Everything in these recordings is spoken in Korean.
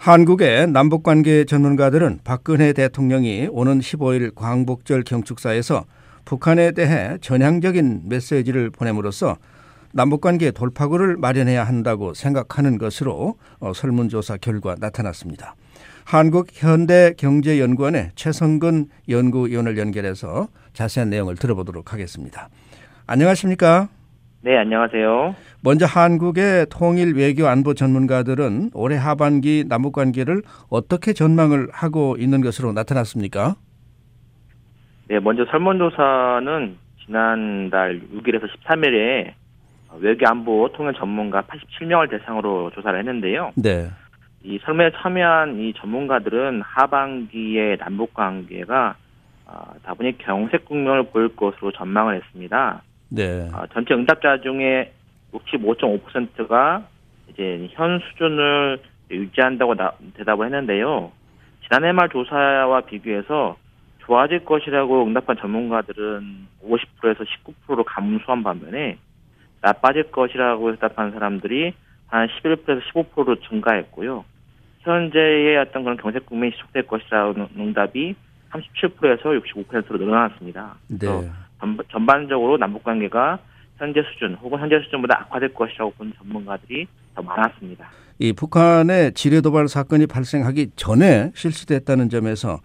한국의 남북관계 전문가들은 박근혜 대통령이 오는 15일 광복절 경축사에서 북한에 대해 전향적인 메시지를 보냄으로써 남북관계 돌파구를 마련해야 한다고 생각하는 것으로 설문조사 결과 나타났습니다. 한국현대경제연구원의 최성근 연구위원을 연결해서 자세한 내용을 들어보도록 하겠습니다. 안녕하십니까? 네, 안녕하세요. 먼저 한국의 통일 외교 안보 전문가들은 올해 하반기 남북관계를 어떻게 전망을 하고 있는 것으로 나타났습니까? 네, 먼저 설문조사는 지난달 6일에서 13일에 외교 안보 통일 전문가 87명을 대상으로 조사를 했는데요. 네. 이 설문에 참여한 이 전문가들은 하반기의 남북관계가 다분히 경색 국면을 보일 것으로 전망을 했습니다. 네. 전체 응답자 중에 65.5%가 이제 현 수준을 유지한다고 대답을 했는데요. 지난해 말 조사와 비교해서 좋아질 것이라고 응답한 전문가들은 50%에서 19%로 감소한 반면에 나빠질 것이라고 대답한 사람들이 한 11%에서 15%로 증가했고요. 현재의 어떤 그런 경색 국면이 지속될 것이라는 응답이 37%에서 65%로 늘어났습니다. 그래서 네. 전반적으로 남북관계가 현재 수준 혹은 현재 수준보다 악화될 것이라고 보는 전문가들이 더 많았습니다. 이 북한의 지뢰도발 사건이 발생하기 전에 실시됐다는 점에서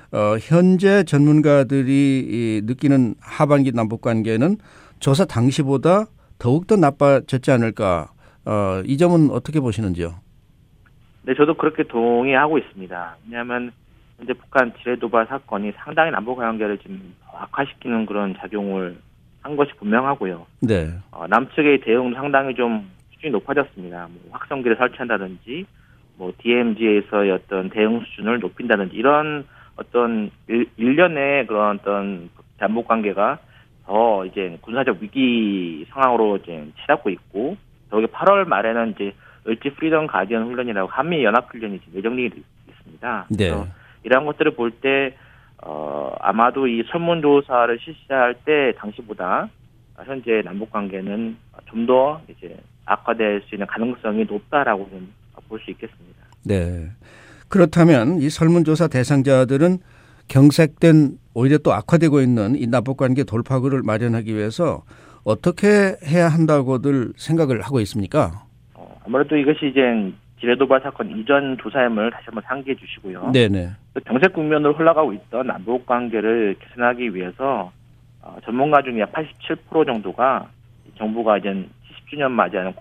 현재 전문가들이 느끼는 하반기 남북관계는 조사 당시보다 더욱더 나빠졌지 않을까? 이 점은 어떻게 보시는지요? 네, 저도 그렇게 동의하고 있습니다. 왜냐하면 현재 북한 지뢰도발 사건이 상당히 남북관계를 지금 악화시키는 그런 작용을 한 것이 분명하고요. 네. 남측의 대응도 상당히 좀 수준이 높아졌습니다. 뭐 확성기를 설치한다든지, 뭐 DMZ에서의 어떤 대응 수준을 높인다든지 이런 어떤 일련의 그런 어떤 남북관계가 더 이제 군사적 위기 상황으로 이제 치닫고 있고, 더욱이 8월 말에는 이제 을지 프리덤 가디언 훈련이라고 한미 연합 훈련이 예정돼 있습니다. 네. 그래서 이러한 것들을 볼 때 아마도 이 설문조사를 실시할 때 당시보다 현재 남북관계는 좀 더 이제 악화될 수 있는 가능성이 높다라고 볼 수 있겠습니다. 네. 그렇다면 이 설문조사 대상자들은 경색된 오히려 또 악화되고 있는 이 남북관계 돌파구를 마련하기 위해서 어떻게 해야 한다고들 생각을 하고 있습니까? 아무래도 이것이 이제 지뢰도발 사건 이전 조사임을 다시 한번 상기해 주시고요. 네네. 경색 국면으로 흘러가고 있던 남북 관계를 개선하기 위해서 전문가 중에 87% 정도가 정부가 이제 70주년 맞이하는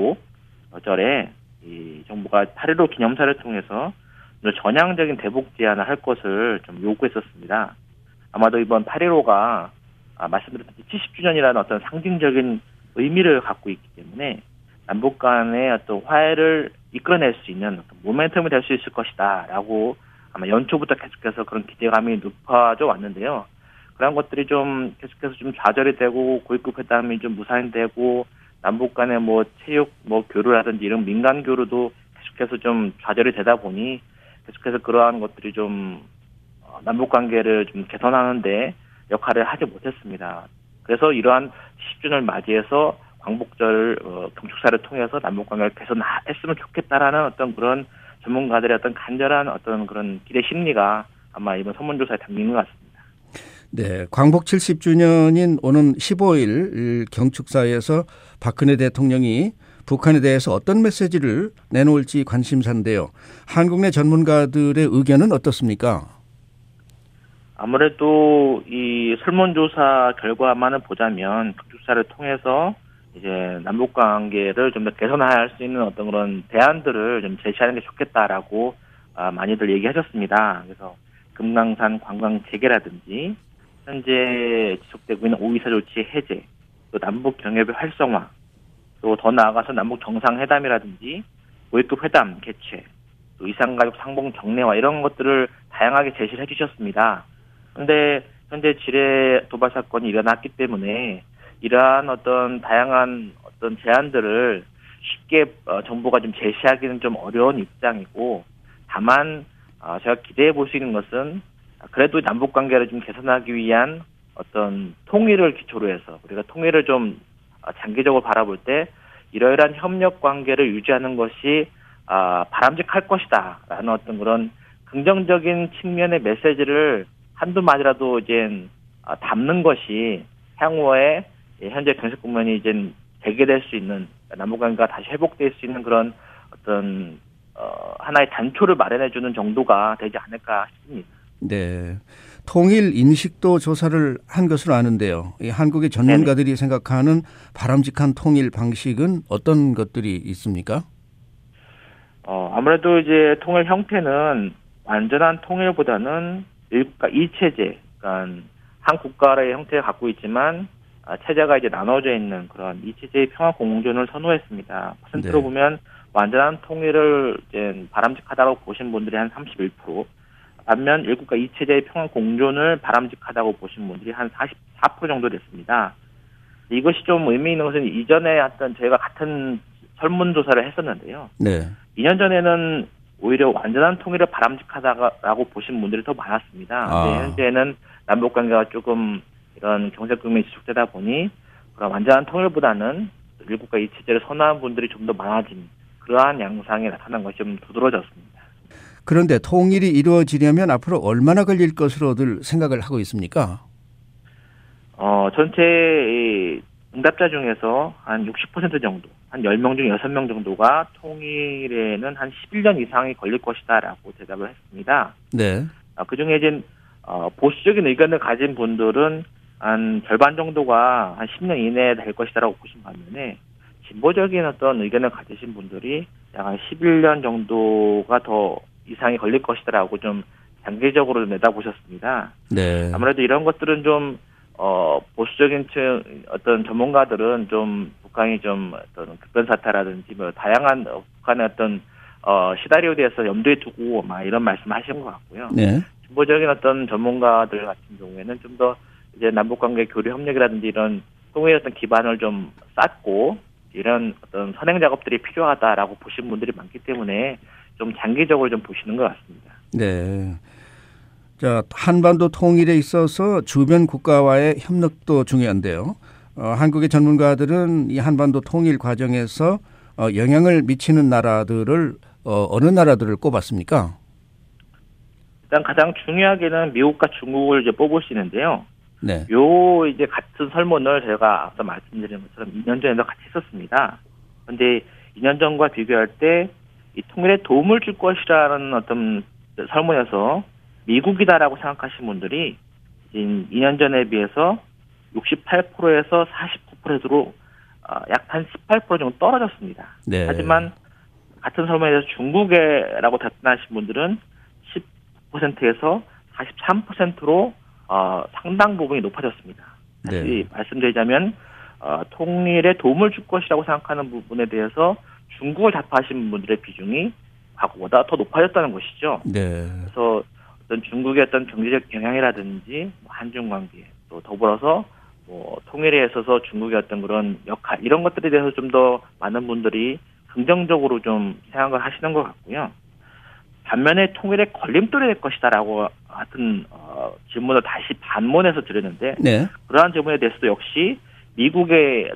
광복절에 이 정부가 8.15 기념사를 통해서 전향적인 대북 제안을 할 것을 좀 요구했었습니다. 아마도 이번 8.15가 말씀드렸듯이 70주년이라는 어떤 상징적인 의미를 갖고 있기 때문에 남북 간의 어떤 화해를 이끌어낼 수 있는 어떤 모멘텀이 될 수 있을 것이다라고 아마 연초부터 계속해서 그런 기대감이 높아져 왔는데요. 그런 것들이 좀 계속해서 좀 좌절이 되고 고위급 회담이 좀 무산되고 남북 간의 뭐 체육 뭐 교류라든지 이런 민간 교류도 계속해서 좀 좌절이 되다 보니 계속해서 그러한 것들이 좀 남북 관계를 좀 개선하는데 역할을 하지 못했습니다. 그래서 이러한 10주년을 맞이해서 광복절 경축사를 통해서 남북관계를 개선했으면 좋겠다라는 어떤 그런 전문가들의 어떤 간절한 어떤 그런 기대 심리가 아마 이번 설문조사에 담긴 것 같습니다. 네, 광복 70주년인 오는 15일 경축사에서 박근혜 대통령이 북한에 대해서 어떤 메시지를 내놓을지 관심사인데요. 한국 내 전문가들의 의견은 어떻습니까? 아무래도 이 설문조사 결과만을 보자면 경축사를 통해서 이제 남북 관계를 좀 더 개선할 수 있는 어떤 그런 대안들을 좀 제시하는 게 좋겠다라고 많이들 얘기하셨습니다. 그래서 금강산 관광 재개라든지 현재 지속되고 있는 오이사 조치 해제, 또 남북 경협의 활성화, 또 더 나아가서 남북 정상회담이라든지 고위급 회담 개최, 또 이산가족 상봉 정례화 이런 것들을 다양하게 제시를 해주셨습니다. 그런데 현재 지뢰 도발 사건이 일어났기 때문에 이러한 어떤 다양한 어떤 제안들을 쉽게 정부가 좀 제시하기는 좀 어려운 입장이고, 다만 제가 기대해 볼 수 있는 것은 그래도 남북 관계를 좀 개선하기 위한 어떤 통일을 기초로 해서 우리가 통일을 좀 장기적으로 바라볼 때 이러이러한 협력 관계를 유지하는 것이 바람직할 것이다라는 어떤 그런 긍정적인 측면의 메시지를 한두 마디라도 이제 담는 것이 향후에 현재 경색 국면이 이제 재개될 수 있는, 남북관계가 다시 회복될 수 있는 그런 어떤 하나의 단초를 마련해주는 정도가 되지 않을까 싶습니다. 네, 통일 인식도 조사를 한 것으로 아는데요. 이 한국의 전문가들이 네네. 생각하는 바람직한 통일 방식은 어떤 것들이 있습니까? 아무래도 이제 통일 형태는 완전한 통일보다는 일국가 이체제, 그러니까 한 국가의 형태를 갖고 있지만 체제가 이제 나눠져 있는 그런 이체제의 평화 공존을 선호했습니다. 퍼센트로 보면 완전한 통일을 이제 바람직하다고 보신 분들이 한 31%, 반면 일국가 이체제의 평화 공존을 바람직하다고 보신 분들이 한 44% 정도 됐습니다. 이것이 좀 의미 있는 것은 이전에 어떤 저희가 같은 설문조사를 했었는데요. 네. 2년 전에는 오히려 완전한 통일을 바람직하다고 보신 분들이 더 많았습니다. 근데 현재는 남북관계가 조금 이런 경제 국면이 지속되다 보니 그런 완전한 통일보다는 일국가 이체제를 선호하는 분들이 좀 더 많아진 그러한 양상이 나타난 것이 좀 두드러졌습니다. 그런데 통일이 이루어지려면 앞으로 얼마나 걸릴 것으로들 생각을 하고 있습니까? 전체 응답자 중에서 한 60% 정도, 한 10명 중 6명 정도가 통일에는 한 11년 이상이 걸릴 것이다라고 대답을 했습니다. 네. 그중에 이제 보수적인 의견을 가진 분들은 한 절반 정도가 한 10년 이내에 될 것이다라고 보신 반면에 진보적인 어떤 의견을 가지신 분들이 약 한 11년 정도가 더 이상이 걸릴 것이다라고 좀 장기적으로 내다보셨습니다. 네. 아무래도 이런 것들은 좀 보수적인 어떤 전문가들은 좀 북한이 좀 어떤 급변사태라든지 뭐 다양한 북한의 어떤 시나리오에 대해서 염두에 두고 막 이런 말씀하신 것 같고요. 네. 진보적인 어떤 전문가들 같은 경우에는 좀 더 이제 남북관계 교류 협력이라든지 이런 통일의 어떤 기반을 좀 쌓고 이런 어떤 선행 작업들이 필요하다라고 보신 분들이 많기 때문에 좀 장기적으로 좀 보시는 것 같습니다. 네. 자, 한반도 통일에 있어서 주변 국가와의 협력도 중요한데요. 한국의 전문가들은 이 한반도 통일 과정에서 영향을 미치는 나라들을 어느 나라들을 꼽았습니까? 일단 가장 중요하게는 미국과 중국을 이제 뽑을 수 있는데요. 네. 이제 같은 설문을 제가 앞서 말씀드린 것처럼 2년 전에도 같이 했었습니다. 그런데 2년 전과 비교할 때 이 통일에 도움을 줄 것이라는 어떤 설문에서 미국이다라고 생각하신 분들이 2년 전에 비해서 68%에서 49%로 약 한 18% 정도 떨어졌습니다. 네. 하지만 같은 설문에서 중국이라고 답변하신 분들은 10%에서 43%로 상당 부분이 높아졌습니다. 다시 네. 말씀드리자면 통일에 도움을 줄 것이라고 생각하는 부분에 대해서 중국을 답하신 분들의 비중이 과거보다 더 높아졌다는 것이죠. 네. 그래서 어떤 중국의 어떤 경제적 영향이라든지 한중 관계 또 더불어서 통일에 있어서 중국의 어떤 그런 역할 이런 것들에 대해서 좀 더 많은 분들이 긍정적으로 좀 생각을 하시는 것 같고요. 반면에 통일의 걸림돌이 될 것이다라고 하여튼 질문을 다시 반문해서 드렸는데 네. 그러한 질문에 대해서도 역시 미국이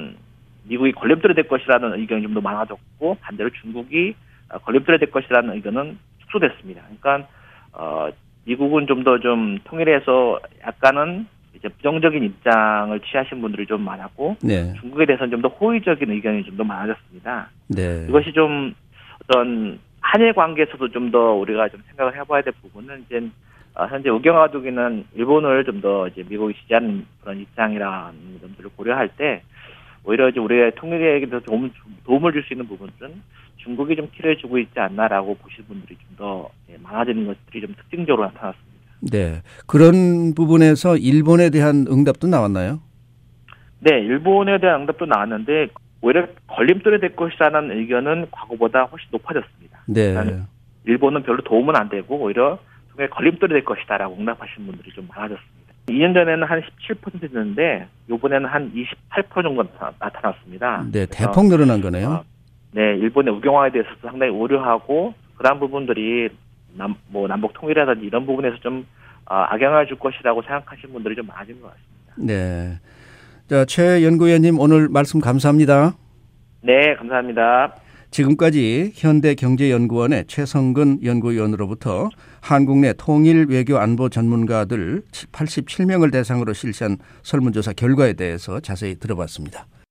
걸림돌이 될 것이라는 의견이 좀 더 많아졌고 반대로 중국이 걸림돌이 될 것이라는 의견은 축소됐습니다. 그러니까 미국은 좀 더 좀 통일에서 약간은 이제 부정적인 입장을 취하신 분들이 좀 많았고 네. 중국에 대해서는 좀 더 호의적인 의견이 좀 더 많아졌습니다. 네. 이것이 좀 어떤 한일 관계에서도 좀 더 우리가 좀 생각을 해봐야 될 부분은 이제 현재 우경화독이는 일본을 좀 더 이제 미국이 지지하는 그런 입장이라는 점들을 고려할 때 오히려 이제 우리의 통일에 대해서 도움을 줄 수 있는 부분은 중국이 좀 키를 주고 있지 않나라고 보실 분들이 좀 더 많아지는 것들이 좀 특징적으로 나타났습니다. 네, 그런 부분에서 일본에 대한 응답도 나왔나요? 네, 일본에 대한 응답도 나왔는데 오히려 걸림돌이 될 것이라는 의견은 과거보다 훨씬 높아졌습니다. 네. 일본은 별로 도움은 안 되고 오히려 통일에 걸림돌이 될 것이다라고 응답하신 분들이 좀 많아졌습니다. 2년 전에는 한 17%였는데 이번에는 한 28% 정도 나타났습니다. 네, 대폭 늘어난 거네요. 네, 일본의 우경화에 대해서도 상당히 우려하고 그런 부분들이 남북 통일이라든지 이런 부분에서 좀 악영향을 줄 것이라고 생각하시는 분들이 좀 많은 것 같습니다. 네, 자, 최 연구위원님 오늘 말씀 감사합니다. 네, 감사합니다. 지금까지 현대경제연구원의 최성근 연구위원으로부터 한국 내 통일 외교 안보 전문가들 87명을 대상으로 실시한 설문조사 결과에 대해서 자세히 들어봤습니다.